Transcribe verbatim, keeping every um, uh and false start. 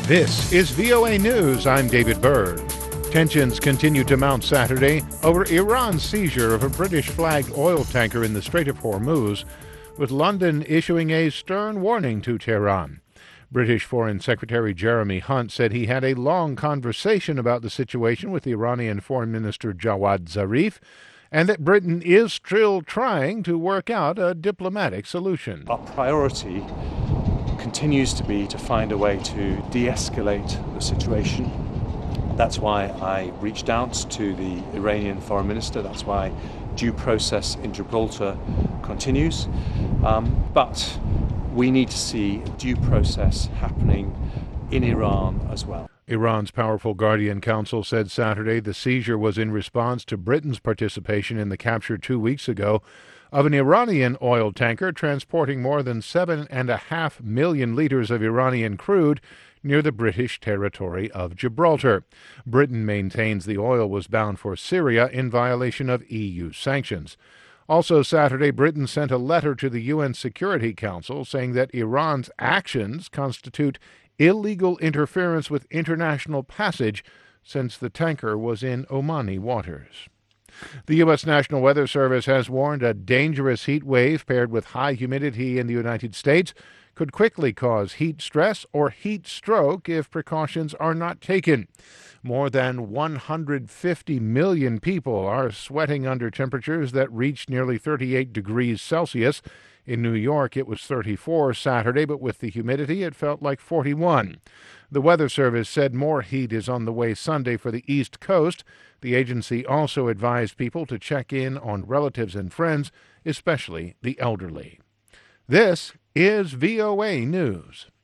This is V O A News. I'm David Byrd. Tensions continue to mount Saturday over Iran's seizure of a British-flagged oil tanker in the Strait of Hormuz, with London issuing a stern warning to Tehran. British Foreign Secretary Jeremy Hunt said he had a long conversation about the situation with Iranian Foreign Minister Jawad Zarif, and that Britain is still trying to work out a diplomatic solution. Our priority continues to be to find a way to de-escalate the situation. That's why I reached out to the Iranian foreign minister. That's why due process in Gibraltar continues. Um, but we need to see due process happening in Iran as well. Iran's powerful Guardian Council said Saturday the seizure was in response to Britain's participation in the capture two weeks ago of an Iranian oil tanker transporting more than seven and a half million liters of Iranian crude near the British territory of Gibraltar. Britain maintains the oil was bound for Syria in violation of E U sanctions. Also Saturday, Britain sent a letter to the U N Security Council saying that Iran's actions constitute illegal interference with international passage since the tanker was in Omani waters. The U S National Weather Service has warned a dangerous heat wave paired with high humidity in the United States could quickly cause heat stress or heat stroke if precautions are not taken. More than one hundred fifty million people are sweating under temperatures that reach nearly thirty-eight degrees Celsius. In New York, it was thirty-four Saturday, but with the humidity, it felt like forty-one. The Weather Service said more heat is on the way Sunday for the East Coast. The agency also advised people to check in on relatives and friends, especially the elderly. This is V O A News.